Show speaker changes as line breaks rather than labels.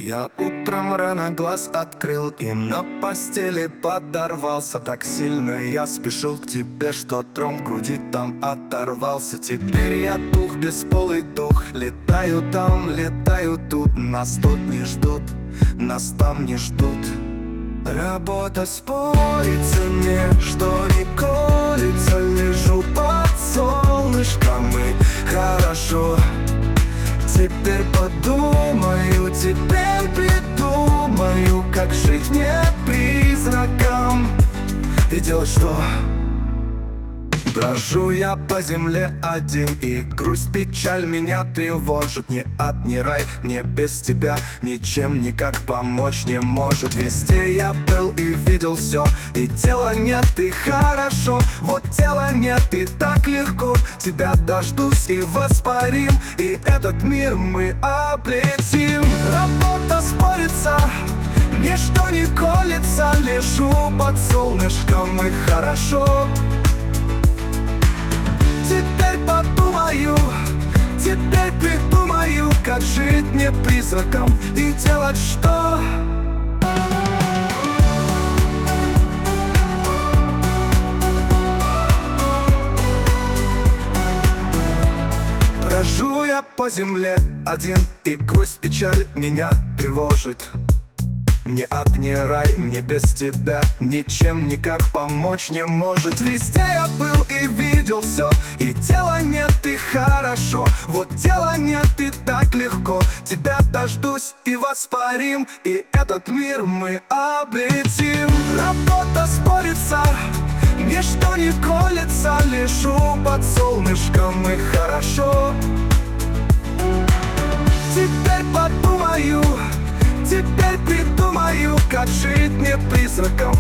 Я утром рано глаз открыл и на постели подорвался. Так сильно я спешил к тебе, что тром в груди там оторвался. Теперь я дух, бесполый дух, летаю там, летаю тут. Нас тут не ждут, нас там не ждут. Работа спорит в цене, что не колется. Лежу под солнышком и хорошо. Теперь подумаю, теперь придумаю, как жить не призраком и делать что? Брожу я по земле один, и грусть, печаль меня тревожит. Ни ад, ни рай, мне без тебя ничем никак помочь не может. Везде я был и видел все, и тела нет, и хорошо. Вот тела нет, и так легко. Тебя дождусь и воспарим, и этот мир мы облетим. Работа спорится, ничто не колется. Лежу под солнышком и хорошо. Теперь подумаю, теперь придумаю, как жить не призраком и делать что? Брожу я по земле один, и грусть, печаль меня тревожит. Ни ад, ни рай, мне без тебя ничем никак помочь не может. Везде я был и видел все, и тела нет, и хорошо. Вот тела нет, и так легко. Тебя дождусь и воспарим, и этот мир мы облетим. Работа спорится, ничто не колется. Лежу под солнышком и хорошо. Теперь подумаю, теперь придумаю, как жить не призраком